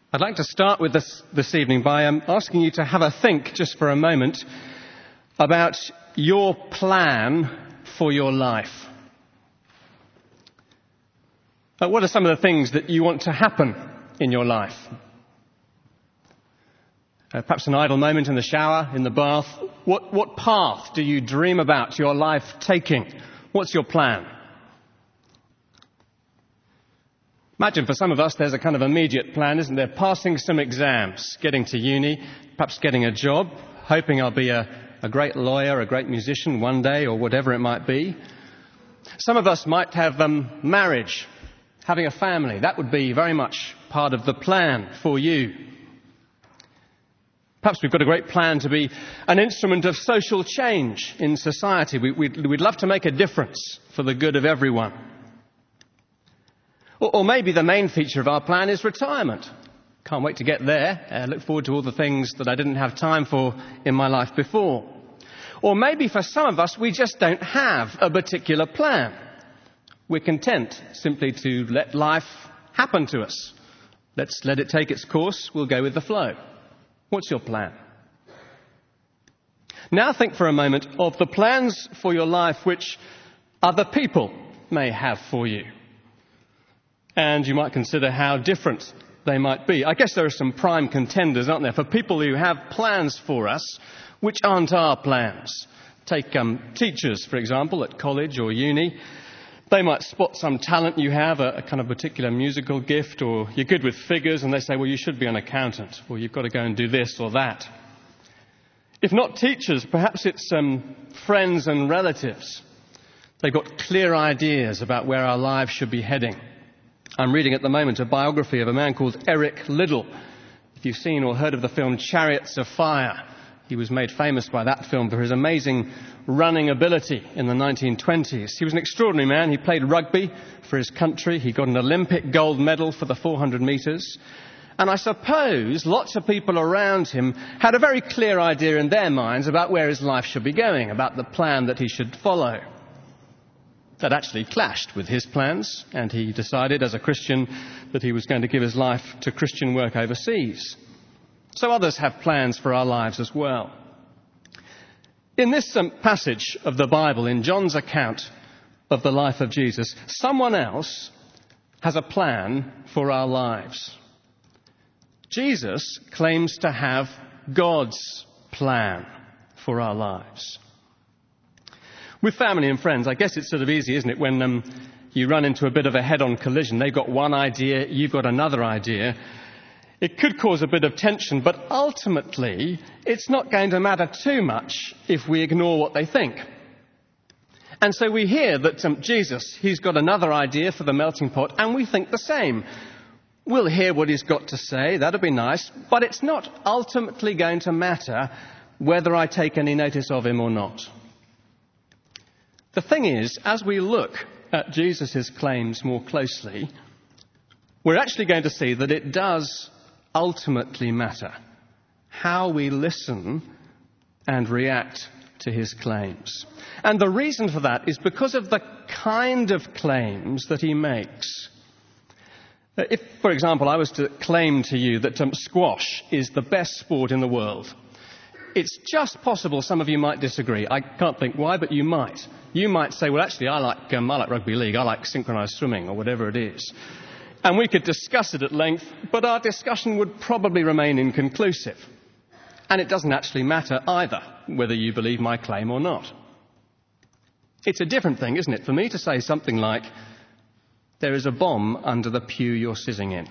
I'd like to start with this evening by asking you to have a think just for a moment about your plan for your life. What are some of the things that you want to happen in your life? Perhaps an idle moment in the shower, in the bath. What path do you dream about your life taking? What's your plan? Imagine for some of us there's a kind of immediate plan, isn't there? Passing some exams, getting to uni, perhaps getting a job, hoping I'll be a great lawyer, a great musician one day, or whatever it might be. Some of us might have marriage, having a family. That would be very much part of the plan for you. Perhaps we've got a great plan to be an instrument of social change in society. We'd love to make a difference for the good of everyone. Or maybe the main feature of our plan is retirement. Can't wait to get there. Look forward to all the things that I didn't have time for in my life before. Or maybe for some of us, we just don't have a particular plan. We're content simply to let life happen to us. Let's let it take its course. We'll go with the flow. What's your plan? Now think for a moment of the plans for your life which other people may have for you. And you might consider how different they might be. I guess there are some prime contenders, aren't there, for people who have plans for us which aren't our plans. Take teachers, for example, at college or uni. They might spot some talent you have, a kind of particular musical gift, or you're good with figures, and they say, well, you should be an accountant, or you've got to go and do this or that. If not teachers, perhaps it's friends and relatives. They've got clear ideas about where our lives should be heading. I'm reading at the moment a biography of a man called Eric Liddell. If you've seen or heard of the film Chariots of Fire, he was made famous by that film for his amazing running ability in the 1920s. He was an extraordinary man. He played rugby for his country. He got an Olympic gold medal for the 400 metres. And I suppose lots of people around him had a very clear idea in their minds about where his life should be going, about the plan that he should follow. That actually clashed with his plans, and he decided as a Christian that he was going to give his life to Christian work overseas. So others have plans for our lives as well. In this passage of the Bible, in John's account of the life of Jesus, someone else has a plan for our lives. Jesus claims to have God's plan for our lives. With family and friends, I guess it's sort of easy, isn't it, when you run into a bit of a head-on collision. They've got one idea, you've got another idea. It could cause a bit of tension, but ultimately it's not going to matter too much if we ignore what they think. And so we hear that Jesus, he's got another idea for the melting pot, and we think the same. We'll hear what he's got to say, that'll be nice, but it's not ultimately going to matter whether I take any notice of him or not. The thing is, as we look at Jesus' claims more closely, we're actually going to see that it does ultimately matter how we listen and react to his claims. And the reason for that is because of the kind of claims that he makes. If, for example, I was to claim to you that squash is the best sport in the world, it's just possible some of you might disagree. I can't think why, but you might. You might say, well, actually, I like rugby league, I like synchronised swimming, or whatever it is. And we could discuss it at length, but our discussion would probably remain inconclusive. And it doesn't actually matter either whether you believe my claim or not. It's a different thing, isn't it, for me to say something like, there is a bomb under the pew you're sitting in.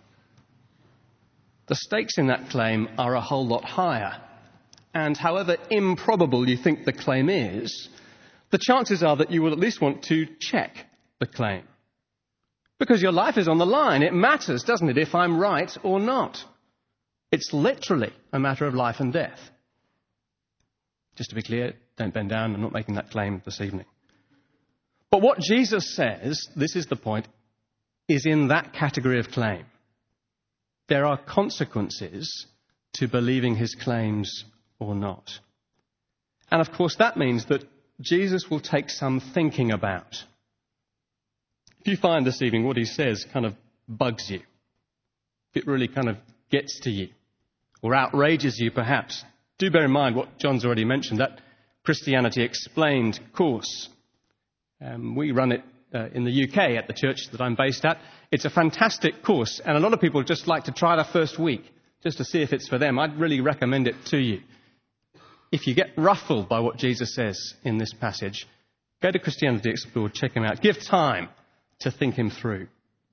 The stakes in that claim are a whole lot higher. And however improbable you think the claim is, the chances are that you will at least want to check the claim. Because your life is on the line. It matters, doesn't it, if I'm right or not? It's literally a matter of life and death. Just to be clear, don't bend down, I'm not making that claim this evening. But what Jesus says, this is the point, is in that category of claim. There are consequences to believing his claims or not. And of course that means that Jesus will take some thinking about. If you find this evening what he says kind of bugs you, if it really kind of gets to you or outrages you perhaps, do bear in mind what John's already mentioned, that Christianity Explained course. We run it in the UK at the church that I'm based at. It's a fantastic course, and a lot of people just like to try the first week just to see if it's for them. I'd really recommend it to you. If you get ruffled by what Jesus says in this passage, go to Christianity Explored, check him out. Give time to think him through.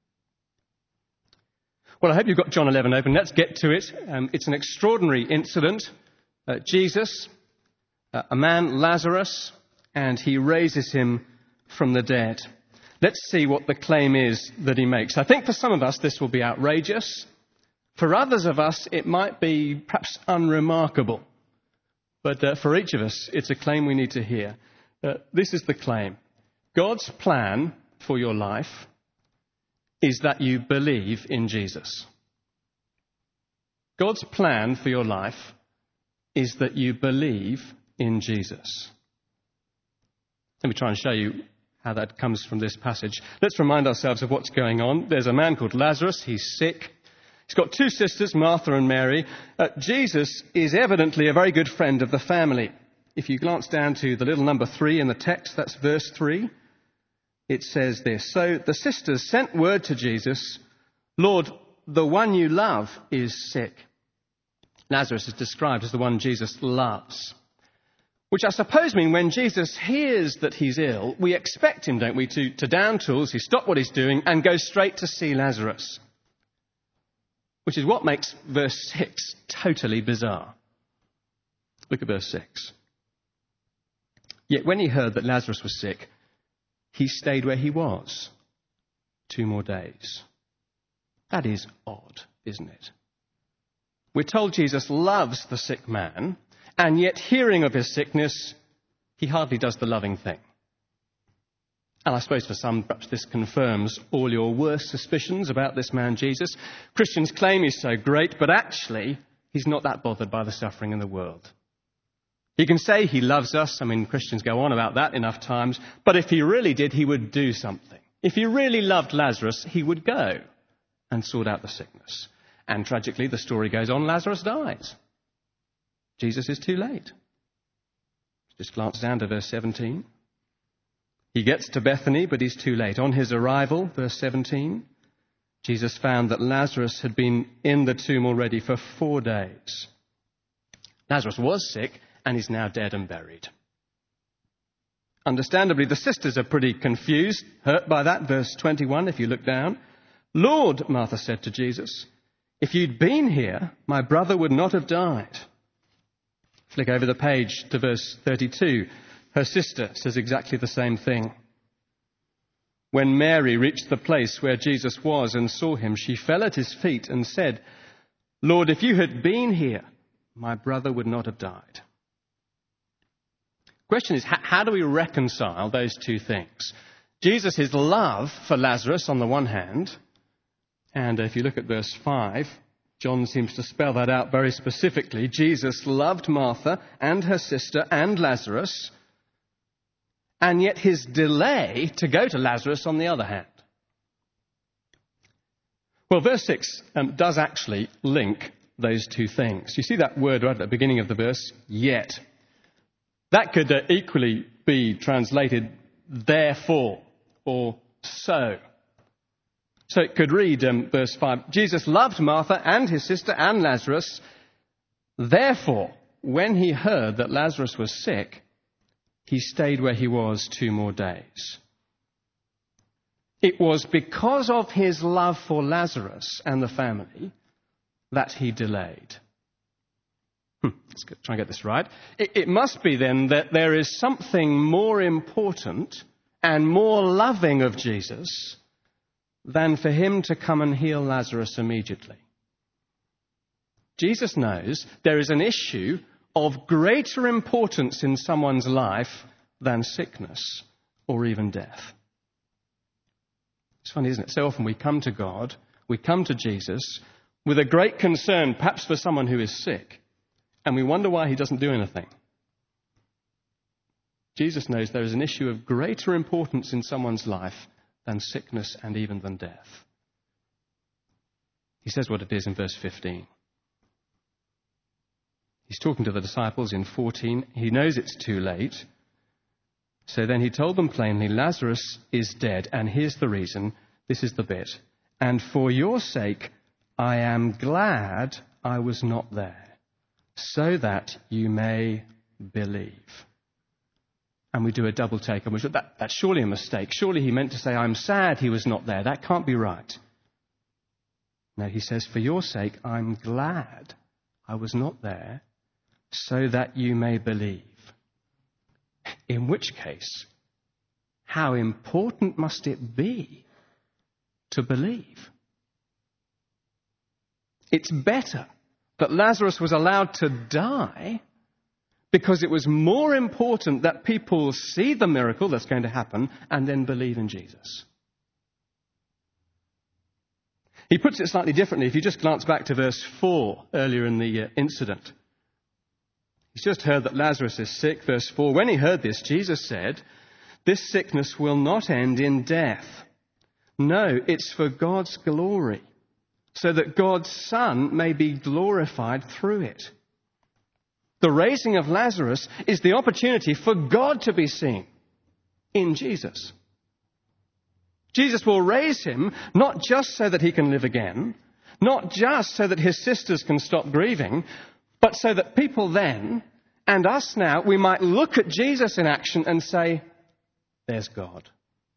Well, I hope you've got John 11 open. Let's get to it. It's an extraordinary incident. Jesus, a man, Lazarus, and he raises him from the dead. Let's see what the claim is that he makes. I think for some of us this will be outrageous. For others of us it might be perhaps unremarkable. But for each of us it's a claim we need to hear. This is the claim. God's plan for your life is that you believe in Jesus. God's plan for your life is that you believe in Jesus. Let me try and show you how that comes from this passage. Let's remind ourselves of what's going on. There's a man called Lazarus. He's sick. He's got two sisters, Martha and Mary. Jesus is evidently a very good friend of the family. If you glance down to the little number 3 in the text, that's verse 3, it says this. So the sisters sent word to Jesus, Lord, the one you love is sick. Lazarus is described as the one Jesus loves. Which I suppose means when Jesus hears that he's ill, we expect him, don't we, to down tools, he stop what he's doing and go straight to see Lazarus. Which is what makes verse 6 totally bizarre. Look at verse 6. Yet when he heard that Lazarus was sick, he stayed where he was 2 more days. That is odd, isn't it? We're told Jesus loves the sick man, and yet hearing of his sickness, he hardly does the loving thing. And I suppose for some, perhaps this confirms all your worst suspicions about this man Jesus. Christians claim he's so great, but actually, he's not that bothered by the suffering in the world. He can say he loves us. I mean, Christians go on about that enough times. But if he really did, he would do something. If he really loved Lazarus, he would go and sort out the sickness. And tragically, the story goes on, Lazarus dies. Jesus is too late. Just glance down to verse 17. He gets to Bethany, but he's too late. On his arrival, verse 17, Jesus found that Lazarus had been in the tomb already for 4 days. Lazarus was sick, and he's now dead and buried. Understandably, the sisters are pretty confused, hurt by that. Verse 21, if you look down. Lord, Martha said to Jesus, if you'd been here, my brother would not have died. Flick over the page to verse 32. Her sister says exactly the same thing. When Mary reached the place where Jesus was and saw him, she fell at his feet and said, Lord, if you had been here, my brother would not have died. The question is, how do we reconcile those two things? Jesus' love for Lazarus on the one hand, and if you look at verse 5, John seems to spell that out very specifically. Jesus loved Martha and her sister and Lazarus, and yet his delay to go to Lazarus on the other hand. Well, verse 6 does actually link those two things. You see that word right at the beginning of the verse, yet. That could equally be translated therefore or so. So it could read verse 5, Jesus loved Martha and his sister and Lazarus. Therefore, when he heard that Lazarus was sick, he stayed where he was 2 more days. It was because of his love for Lazarus and the family that he delayed. Let's try and get this right. It must be then that there is something more important and more loving of Jesus than for him to come and heal Lazarus immediately. Jesus knows there is an issue of greater importance in someone's life than sickness or even death. It's funny, isn't it? So often we come to God, we come to Jesus with a great concern, perhaps for someone who is sick, and we wonder why he doesn't do anything. Jesus knows there is an issue of greater importance in someone's life than sickness and even than death. He says what it is in verse 15. He's talking to the disciples in 14. He knows it's too late. So then he told them plainly, Lazarus is dead, and here's the reason. This is the bit. And for your sake, I am glad I was not there, so that you may believe. And we do a double take, and we say, that's surely a mistake. Surely he meant to say, I'm sad he was not there. That can't be right. No, he says, for your sake, I'm glad I was not there, so that you may believe. In which case, how important must it be to believe? It's better that Lazarus was allowed to die because it was more important that people see the miracle that's going to happen and then believe in Jesus. He puts it slightly differently. If you just glance back to verse 4 earlier in the incident. He's just heard that Lazarus is sick. Verse 4, when he heard this, Jesus said, this sickness will not end in death. No, it's for God's glory, so that God's Son may be glorified through it. The raising of Lazarus is the opportunity for God to be seen in Jesus. Jesus will raise him not just so that he can live again, not just so that his sisters can stop grieving, but so that people then, and us now, we might look at Jesus in action and say, there's God.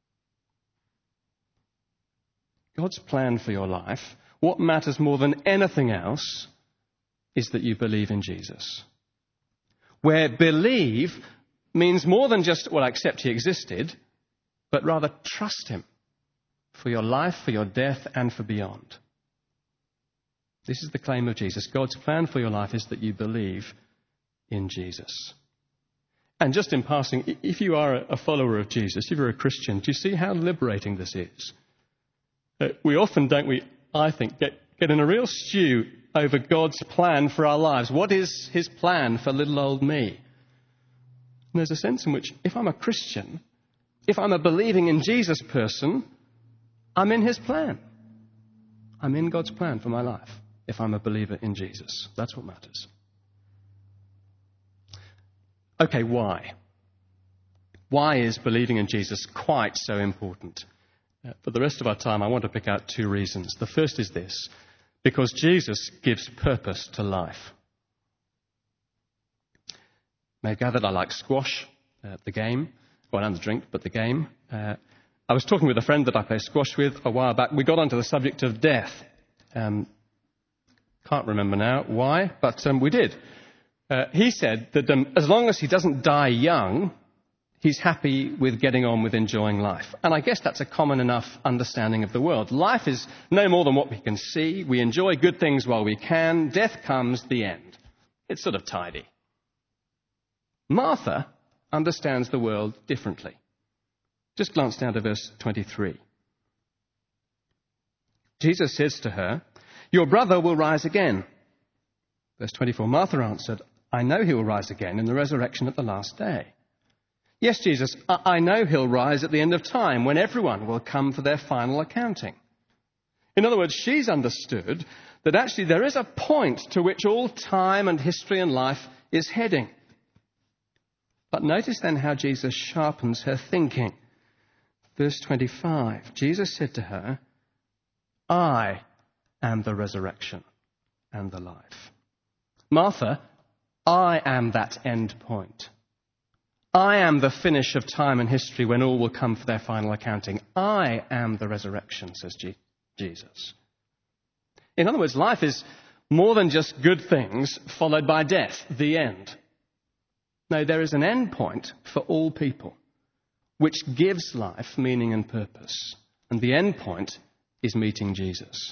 God's plan for your life, what matters more than anything else, is that you believe in Jesus. Where believe means more than just, well, accept he existed, but rather trust him for your life, for your death, and for beyond. This is the claim of Jesus. God's plan for your life is that you believe in Jesus. And just in passing, if you are a follower of Jesus, if you're a Christian, do you see how liberating this is? We often, don't we, I think, get in a real stew over God's plan for our lives. What is his plan for little old me? And there's a sense in which if I'm a Christian, if I'm a believing in Jesus person, I'm in his plan. I'm in God's plan for my life. If I'm a believer in Jesus. That's what matters. Okay, why? Why is believing in Jesus quite so important? For the rest of our time, I want to pick out two reasons. The first is this, because Jesus gives purpose to life. May have gathered I like squash, the game. Well, and the drink, but the game. I was talking with a friend that I play squash with a while back. We got onto the subject of death. Can't remember now why, but we did. He said that as long as he doesn't die young, he's happy with getting on with enjoying life. And I guess that's a common enough understanding of the world. Life is no more than what we can see. We enjoy good things while we can. Death comes, the end. It's sort of tidy. Martha understands the world differently. Just glance down to verse 23. Jesus says to her, your brother will rise again. Verse 24, Martha answered, I know he will rise again in the resurrection at the last day. Yes, Jesus, I know he'll rise at the end of time when everyone will come for their final accounting. In other words, she's understood that actually there is a point to which all time and history and life is heading. But notice then how Jesus sharpens her thinking. Verse 25, Jesus said to her, I am the resurrection and the life. Martha, I am that end point. I am the finish of time and history when all will come for their final accounting. I am the resurrection, says Jesus. In other words, life is more than just good things followed by death, the end. No, there is an end point for all people, which gives life meaning and purpose. And the end point is meeting Jesus.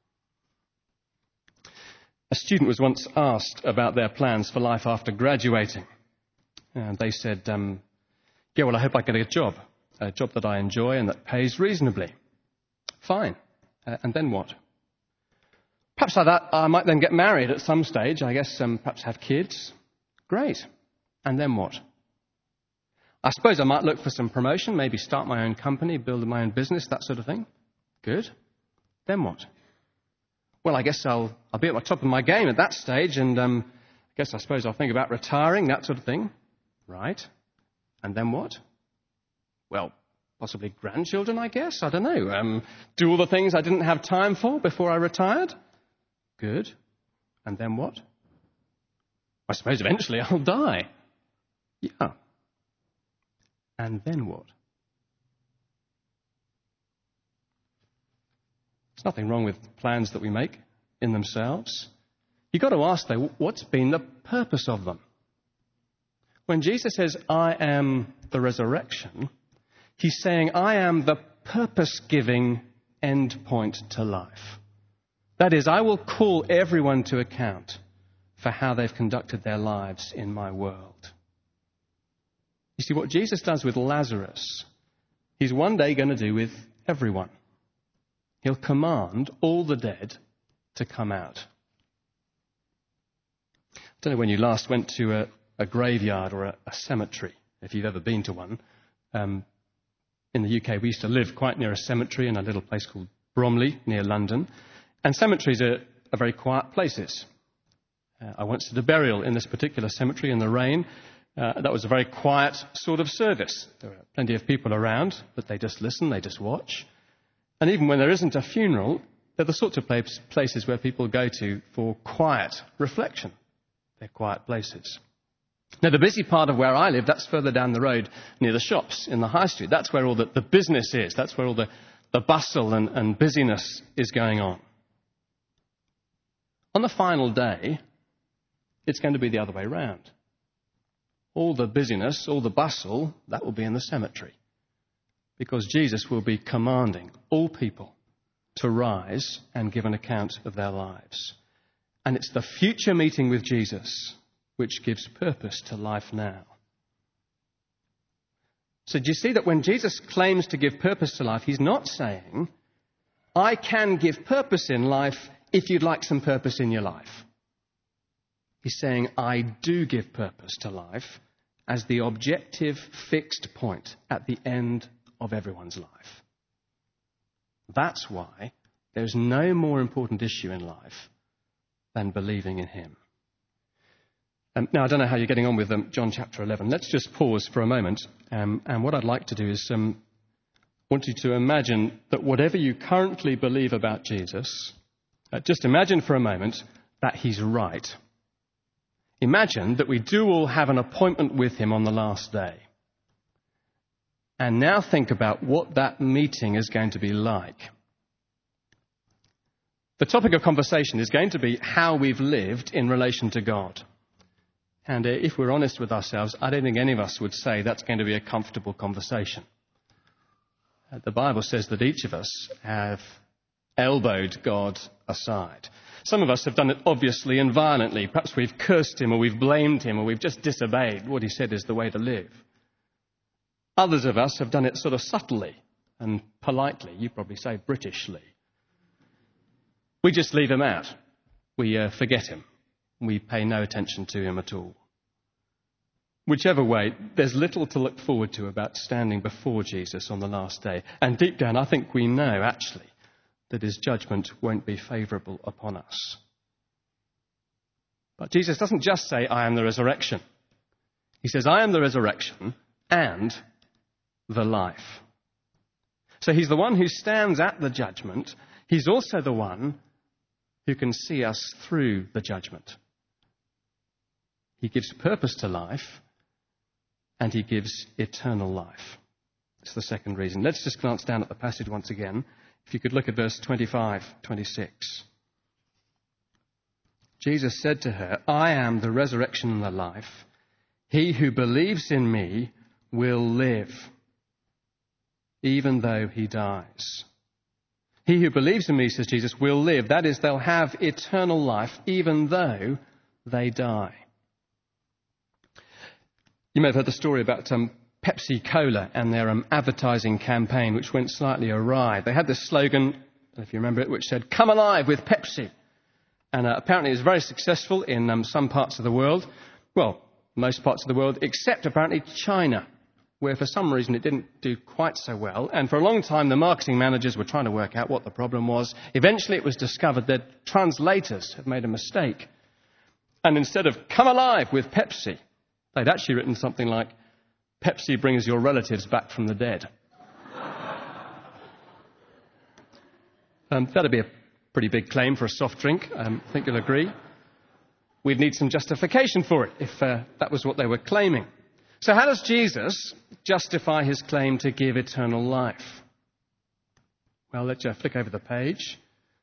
A student was once asked about their plans for life after graduating. And they said, yeah, well, I hope I get a job that I enjoy and that pays reasonably. Fine. And then what? Perhaps like that, I might then get married at some stage. I guess perhaps have kids. Great. And then what? I suppose I might look for some promotion, maybe start my own company, build my own business, that sort of thing. Good. Then what? well, I guess I'll be at the top of my game at that stage, and I suppose I'll think about retiring, that sort of thing. Right. And then what? Well, possibly grandchildren, I guess. I don't know. Do all the things I didn't have time for before I retired. Good. And then what? I suppose eventually I'll die. Yeah. And then what? There's nothing wrong with plans that we make in themselves. You've got to ask, though, what's been the purpose of them? When Jesus says, I am the resurrection, he's saying, I am the purpose-giving end point to life. That is, I will call everyone to account for how they've conducted their lives in my world. You see, what Jesus does with Lazarus, he's one day going to do with everyone. He'll command all the dead to come out. I don't know when you last went to a graveyard or a cemetery, if you've ever been to one. In the UK, we used to live quite near a cemetery in a little place called Bromley, near London. And cemeteries are very quiet places. I once did a burial in this particular cemetery in the rain. That was a very quiet sort of service. There were plenty of people around, but they just listen, they just watch. And even when there isn't a funeral, they're the sorts of places where people go to for quiet reflection. They're quiet places. Now, the busy part of where I live, that's further down the road near the shops in the high street. That's where all the business is. That's where all the bustle and busyness is going on. On the final day, it's going to be the other way round. All the busyness, all the bustle, that will be in the cemetery. Because Jesus will be commanding all people to rise and give an account of their lives. And it's the future meeting with Jesus which gives purpose to life now. So do you see that when Jesus claims to give purpose to life, he's not saying, I can give purpose in life if you'd like some purpose in your life. He's saying, I do give purpose to life as the objective fixed point at the end of everyone's life. That's why there's no more important issue in life than believing in him. Now, I don't know how you're getting on with John chapter 11. Let's just pause for a moment. And what I'd like to do is want you to imagine that whatever you currently believe about Jesus, just imagine for a moment that he's right. Imagine that we do all have an appointment with him on the last day. And now think about what that meeting is going to be like. The topic of conversation is going to be how we've lived in relation to God. And if we're honest with ourselves, I don't think any of us would say that's going to be a comfortable conversation. The Bible says that each of us have elbowed God aside. Some of us have done it obviously and violently. Perhaps we've cursed him or we've blamed him or we've just disobeyed what he said is the way to live. Others of us have done it sort of subtly and politely. You probably say Britishly. We just leave him out. We forget him. We pay no attention to him at all. Whichever way, there's little to look forward to about standing before Jesus on the last day. And deep down, I think we know, actually, that his judgment won't be favourable upon us. But Jesus doesn't just say, I am the resurrection. He says, I am the resurrection and the life. So he's the one who stands at the judgment. He's also the one who can see us through the judgment. He gives purpose to life, and he gives eternal life. That's the second reason. Let's just glance down at the passage once again. If you could look at verse 25, 26. Jesus said to her, I am the resurrection and the life. He who believes in me will live, even though he dies. He who believes in me, says Jesus, will live. That is, they'll have eternal life, even though they die. You may have heard the story about Pepsi Cola and their advertising campaign, which went slightly awry. They had this slogan, if you remember it, which said, come alive with Pepsi. And apparently it was very successful in some parts of the world. Well, most parts of the world, except apparently China, where for some reason it didn't do quite so well. And for a long time, the marketing managers were trying to work out what the problem was. Eventually, it was discovered that translators had made a mistake. And instead of "come alive" with Pepsi, they'd actually written something like "Pepsi brings your relatives back from the dead." That'd be a pretty big claim for a soft drink. I think you'll agree. We'd need some justification for it if that was what they were claiming. So how does Jesus justify his claim to give eternal life? Well, let's flick over the page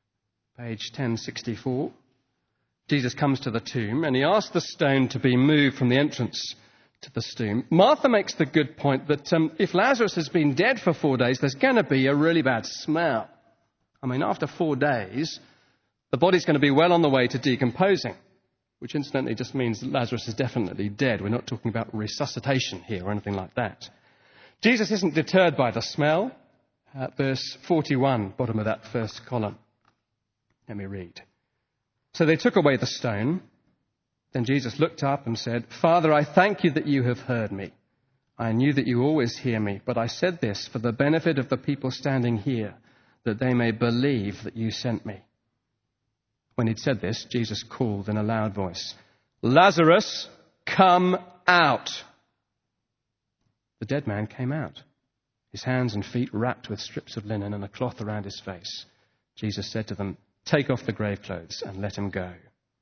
1064. Jesus comes to the tomb and he asks the stone to be moved from the entrance to the tomb. Martha makes the good point that if Lazarus has been dead for 4 days, there's going to be a really bad smell. I mean, after 4 days, the body's going to be well on the way to decomposing, which incidentally just means that Lazarus is definitely dead. We're not talking about resuscitation here or anything like that. Jesus isn't deterred by the smell. Verse 41, bottom of that first column. Let me read. So they took away the stone. Then Jesus looked up and said, "Father, I thank you that you have heard me. I knew that you always hear me, but I said this for the benefit of the people standing here, that they may believe that you sent me." When he'd said this, Jesus called in a loud voice, "Lazarus, come out." The dead man came out, his hands and feet wrapped with strips of linen and a cloth around his face. Jesus said to them, "Take off the grave clothes and let him go."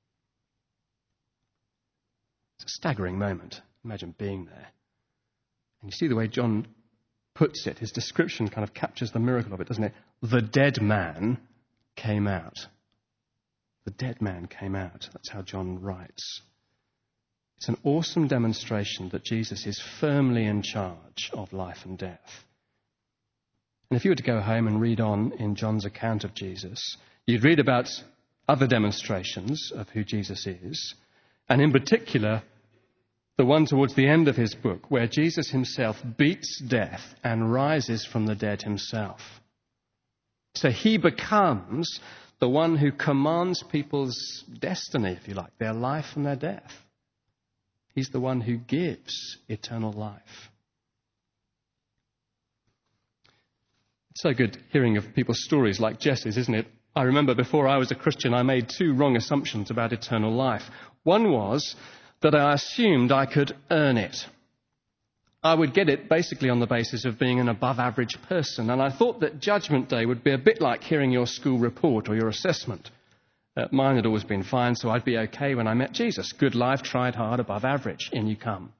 It's a staggering moment. Imagine being there. And you see the way John puts it. His description kind of captures the miracle of it, doesn't it? The dead man came out. The dead man came out. That's how John writes. It's an awesome demonstration that Jesus is firmly in charge of life and death. And if you were to go home and read on in John's account of Jesus, you'd read about other demonstrations of who Jesus is, and in particular, the one towards the end of his book, where Jesus himself beats death and rises from the dead himself. So he becomes the one who commands people's destiny, if you like, their life and their death. He's the one who gives eternal life. It's so good hearing of people's stories like Jesse's, isn't it? I remember before I was a Christian, I made 2 wrong assumptions about eternal life. One was that I assumed I could earn it. I would get it basically on the basis of being an above-average person, and I thought that Judgment Day would be a bit like hearing your school report or your assessment. Mine had always been fine, so I'd be okay when I met Jesus. Good life, tried hard, above average, in you come.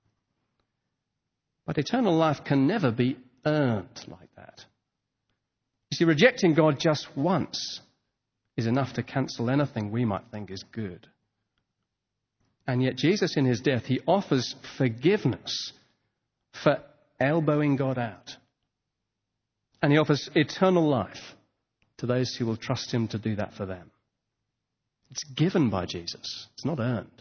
But eternal life can never be earned like that. You see, rejecting God just once is enough to cancel anything we might think is good. And yet Jesus, in his death, he offers forgiveness for elbowing God out. And he offers eternal life to those who will trust him to do that for them. It's given by Jesus. It's not earned.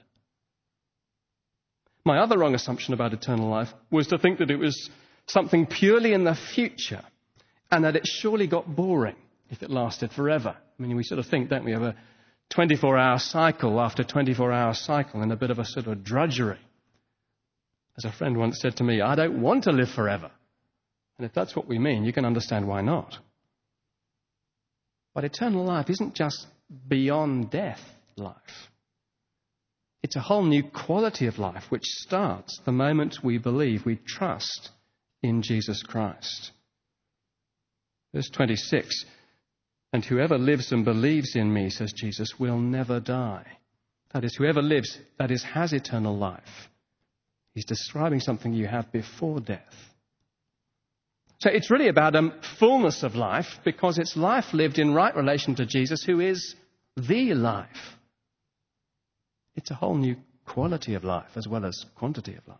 My other wrong assumption about eternal life was to think that it was something purely in the future and that it surely got boring if it lasted forever. I mean, we sort of think, don't we, of a 24-hour cycle after 24-hour cycle and a bit of a sort of drudgery. As a friend once said to me, I don't want to live forever. And if that's what we mean, you can understand why not. But eternal life isn't just beyond death life. It's a whole new quality of life which starts the moment we believe, we trust in Jesus Christ. Verse 26, and whoever lives and believes in me, says Jesus, will never die. That is, whoever lives, that is, has eternal life. He's describing something you have before death. So it's really about fullness of life, because it's life lived in right relation to Jesus, who is the life. It's a whole new quality of life as well as quantity of life.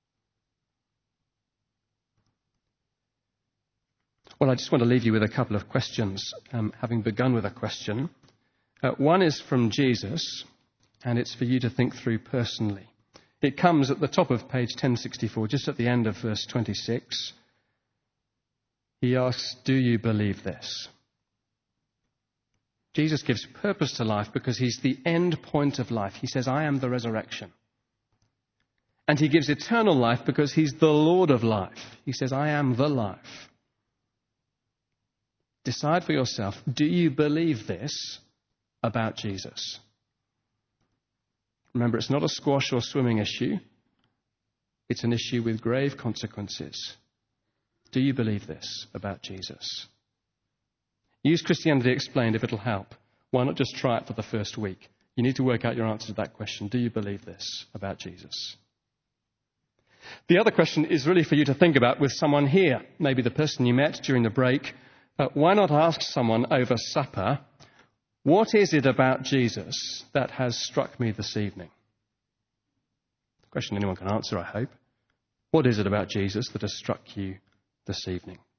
Well, I just want to leave you with a couple of questions, having begun with a question. One is from Jesus, and it's for you to think through personally. It comes at the top of page 1064, just at the end of verse 26. He asks, do you believe this? Jesus gives purpose to life because he's the end point of life. He says, I am the resurrection. And he gives eternal life because he's the Lord of life. He says, I am the life. Decide for yourself, do you believe this about Jesus? Remember, it's not a squash or swimming issue. It's an issue with grave consequences. Do you believe this about Jesus? Use Christianity Explained if it'll help. Why not just try it for the first week? You need to work out your answer to that question. Do you believe this about Jesus? The other question is really for you to think about with someone here, maybe the person you met during the break. Why not ask someone over supper, what is it about Jesus that has struck me this evening? A question anyone can answer, I hope. What is it about Jesus that has struck you this evening?